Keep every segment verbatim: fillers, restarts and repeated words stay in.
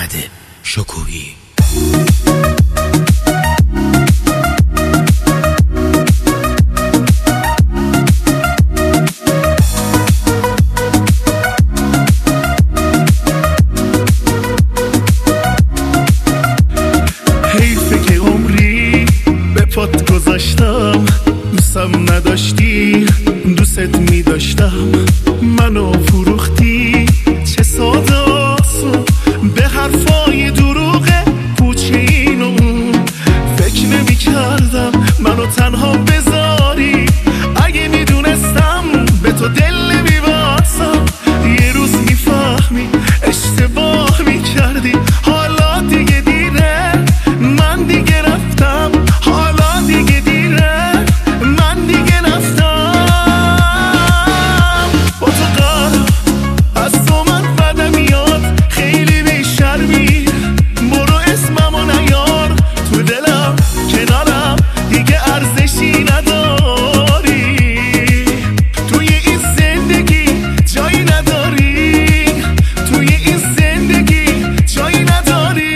احمد شکوهی. حیفه که عمری به پات گذاشتم، دوستم نداشتی دوست می داشتم، منو فروختی چه ساده آسون به حرفای دروغه پوچه اینو. فکر نمی کردم منو تنها بذاری، اگه می دونستم به تو دل نمی باسم. یه روز می فهمی اشتباه می کردی، حالا دیگه دیره من دیگه رفتم، حالا دیگه دیره من دیگه رفتم. با تو قرار از تو من بدم میاد، خیلی بیشرمی برو اسممو نیار تو دلم، کنارم دیگه ارزشی نداری، توی این زندگی جایی نداری، توی این زندگی جایی نداری.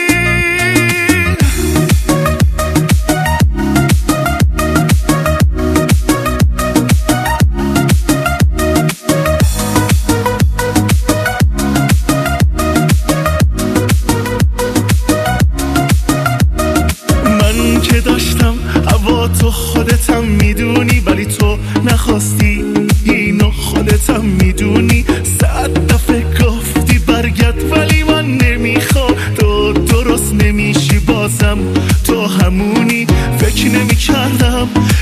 من که داشتم هوا تو خودتم میدونی، ولی تو نخواستی اینو خودتم میدونی. صد دفعه گفتی برگرد ولی من نمیخوام، تو درست نمیشی بازم تو همونی. فکر نمی کردم